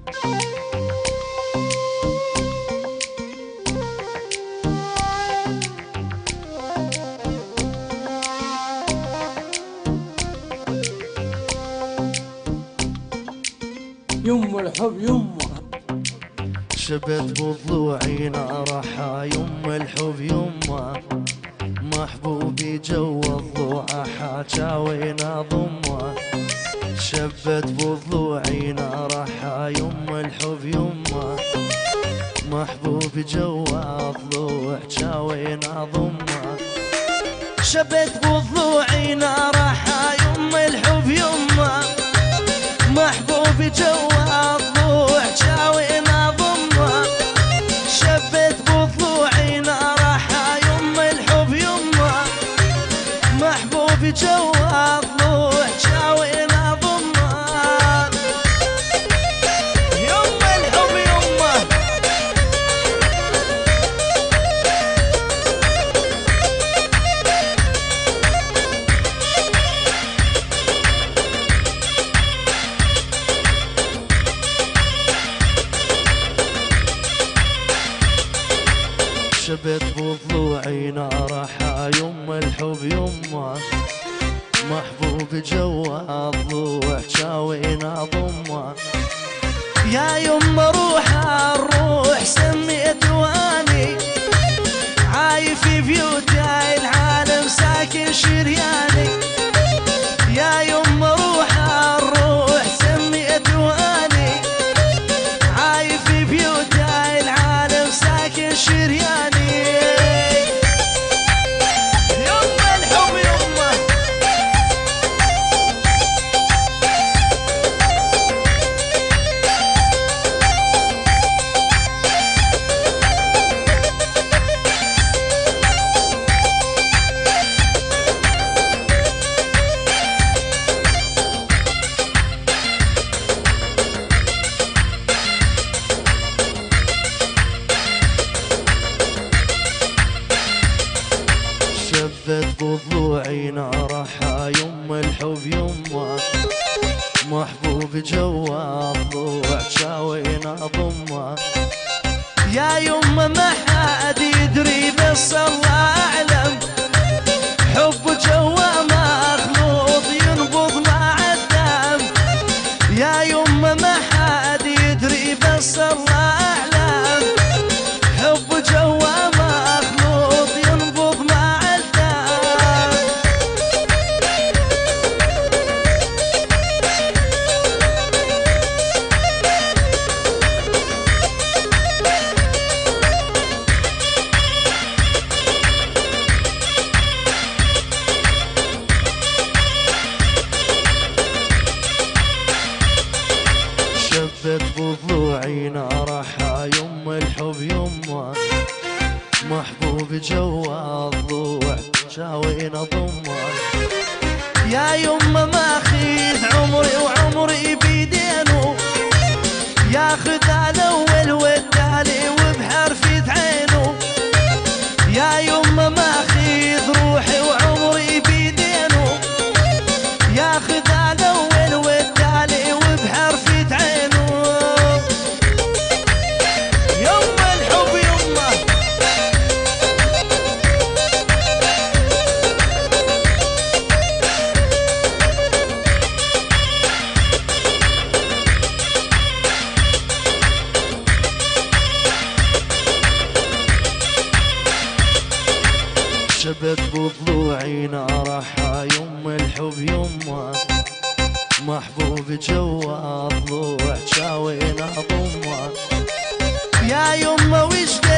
يما الحب يما شبت بضلوعي نارها يما الحب يما محبوبي جوا الضوعة حاجاوينا ضمه شبت بضلوعي نارها يما الحب يما محبوبي جوا الضوع جاوينا ضمه شبت بضلوعي نارها يما الحب يما محبوبي جوا الضوع جاوينا ضمه شبت بضلوعي نارها يما الحب يما محبوبي جوا الضوع جاوينا ضمه يما الحب يما شبت بضلوعي نارها يما الحب يما محبوب جوا الضوع جاوينا ضمه يا يما روح الروح سميت واني عايف في بيوت العالم ساكن شرياني يا يما روح الروح سميت واني عايف في بيوت العالم ساكن شرياني شبت بضلوعي نارها يما الحب يما محبوب جوا الضوع جاوينا ضمه يا يما ما حد يدري بس الله اعلم حب جوا مخلوط ينبض مع الدم يا يما ما حد يدري بس الله اعلم حب جوا مخلوط ينبض مع شبت بضلوعي نارها يما الحب يما محبوب جوا الضوع جاوينا ضمه يا يما ماخذ عمري وعمري بيدينه ياخذ الاول والتالي وبحرفة عينه يا يما ماخذ روحي وعمري بيدينه ياخذ الاول والتالي وبحرفة عينه يما الحب يما شبت بضلوعي نارها يما الحب يما محبوب جوا الضوع جاوينا ضمه يا يما وش